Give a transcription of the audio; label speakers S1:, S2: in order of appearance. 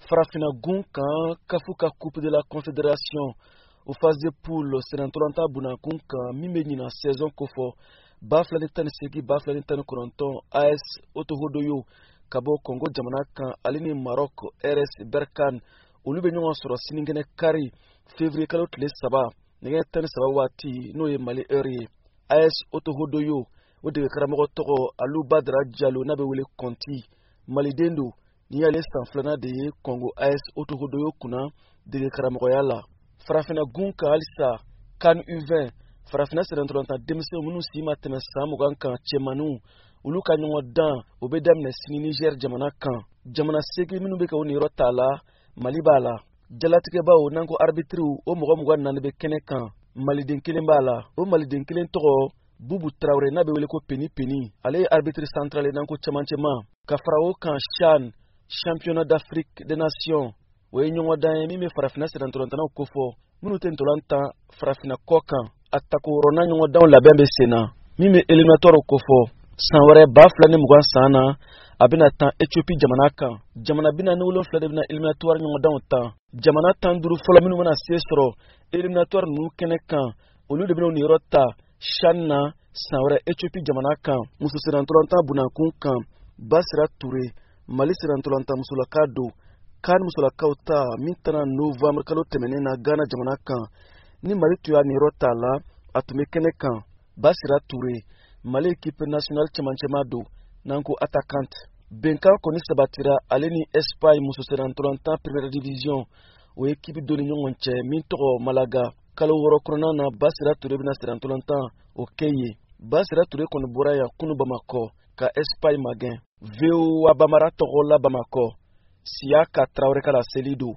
S1: farafina gun kan kafu ka coupe de la confédération o phase de poule senantolanta bunakun kan min bɛ ɲina saison kofɔ ba 2018 ba 2019 AS Otohodoyo ka bɔ Congo jamana kan ale ni Maroc RS Berkane olu bɛ ɲɔgɔn sɔrɔ sinikɛnɛ kari février kalo tile 3 nɛgɛ 13 waati n'o ye Mali heure ye. AS Otohodoyo o dege karamɔgɔ tɔgɔ Alu Badara Diallo n'a bɛ wele Konti maliden do ni y'ale san filanan de ye Congo AS Otohodoyo kunna dege karamɔgɔya la. Farafina gun kan halisa CAN U20 farafina senantolanta denmisɛnw minnu si ma tɛmɛ san 20 kan cɛmanninw olu ka ɲɔgɔn dan o bɛ daminɛ sini Niger jamana kan. Jamana 8 minnu bɛ ka o niyɔrɔ t'a la Mali b'a la. Jalatigɛbaw n'an ko arbitriw o mɔgɔ 24 bɛ kɛnɛ kan. Maliden kelen b'a la. O maliden kelen tɔgɔ Bubu Traoré n'a bɛ wele ko Peni Peni ale ye arbitre central ye n'an ko cɛmancɛma. Ka fara o kan CHAN Championnat d'Afrique des Nations o ye ɲɔgɔn dan ye min bɛ farafina senantolantanaw kofɔ minnu tɛ ntolantan farafina kɔ kan. A takoro n'a ɲɔgɔn danw labɛn bɛ sen na min bɛ éliminatoire kofɔ san wɛrɛ 2020 san na a bɛna tan Ethiopie jamana kan. Jamana 47 de bɛna éliminatoire ɲɔgɔn danw tan. Jamana 15 fɔlɔ minnu bɛna se sɔrɔ éliminatoire ninnu kɛnɛ kan olu de bɛna u niyɔrɔ ta CHAN na san wɛrɛ Ethiopie jamana kan. Muso senantolantan bunakun kan Basira Touré Mali senantolantan musolaka do. CAN musolakaw ta min tɛna novembre kalo tɛmɛnen na Ghana jamana kan. Ni Mali tun y'a niyɔrɔ t'a la a tun bɛ kɛnɛ kan. Basira Touré Mali équipe nationale cɛmancɛma do n'an ko attaquante. Bɛnkan kɔni sabatira ale ni Espagne muso senantolantan première division o équipe dɔ ni ɲɔgɔn cɛ min tɔgɔ Malaga. Kalo wɔɔrɔ kɔnɔna na Basira Touré bɛna senantolantan o kɛ ye. Basira Touré kɔni bɔra yan kunu Bamakɔ ka Espagne magɛn. VOA Bambara tɔgɔ la Bamakɔ Siaka Traoré ka la seli do.